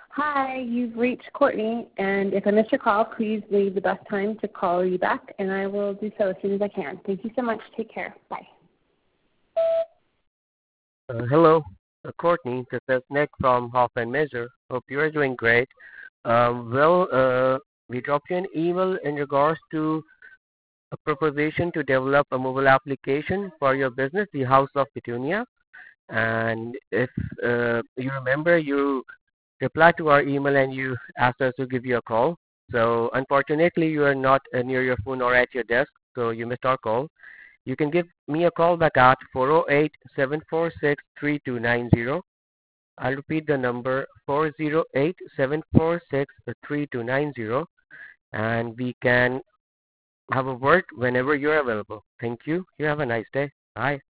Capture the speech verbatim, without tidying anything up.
Hi, you've reached Courtney, and if I missed your call, please leave the best time to call you back, and I will do so as soon as I can. Thank you so much. Take care. Bye. Uh, hello, uh, Courtney. This is Nick from Hoff and Measure. Hope you are doing great. Um, well, uh, we dropped you an email in regards to a proposition to develop a mobile application for your business, the House of Petunia. And if uh, you remember, you replied to our email and you asked us to give you a call. So unfortunately, you are not uh, near your phone or at your desk, so you missed our call. You can give me a call back at four oh eight, seven four six, three two nine zero. I'll repeat the number four oh eight, seven four six, three two nine zero, and we can have a word whenever you're available. Thank you. You have a nice day. Bye.